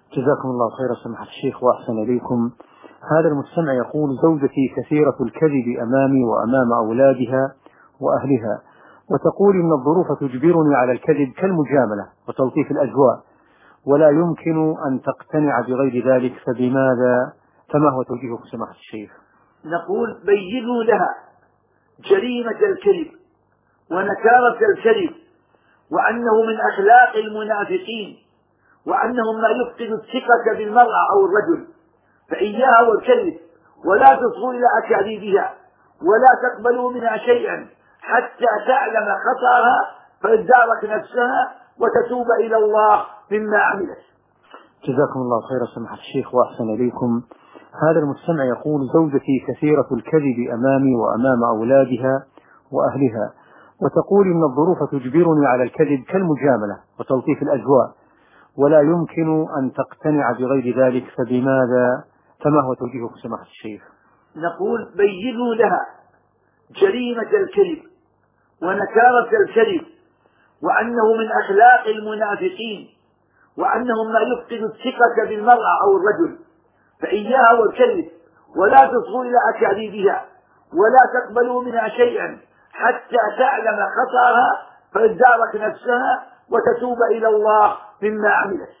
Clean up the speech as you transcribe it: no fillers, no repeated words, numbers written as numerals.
جزاكم الله خير سماحة الشيخ وأحسن إليكم. هذا المستمع يقول: زوجتي كثيرة الكذب أمامي وأمام أولادها وأهلها، وتقول إن الظروف تجبرني على الكذب كالمجاملة وتلطيف الأجواء، ولا يمكن أن تقتنع بغير ذلك، فما هو توجيهك سماحة الشيخ؟ نقول: بينوا لها جريمة الكذب ونكارة الكذب، وأنه من أخلاق المنافقين، وأنهم ما يفقد الثقة بالمرأة أو الرجل، فإياها والكذب، ولا تصغوا إلى أكاذيبها، ولا تقبلوا منها شيئا حتى تعلم خطأها فتدارك نفسها وتتوب إلى الله مما عملت. جزاكم الله خير سماحة الشيخ وأحسن إليكم. هذا المستمع يقول: زوجتي كثيرة الكذب أمامي وأمام أولادها وأهلها، وتقول إن الظروف تجبرني على الكذب كالمجاملة وتلطيف الأجواء، ولا يمكن أن تقتنع بغير ذلك، فما هو توجيهك سماحة الشيخ؟ نقول: بينوا لها جريمة الكذب ونكارة الكذب، وأنه من أخلاق المنافقين، وأنهم ما يفقد الثقة بالمرأة أو الرجل، فإياها والكذب، ولا تصغوا إلى أكاذيبها، ولا تقبلوا منها شيئا حتى تعلم خطأها فتدارك نفسها وتتوب إلى الله مما عملت.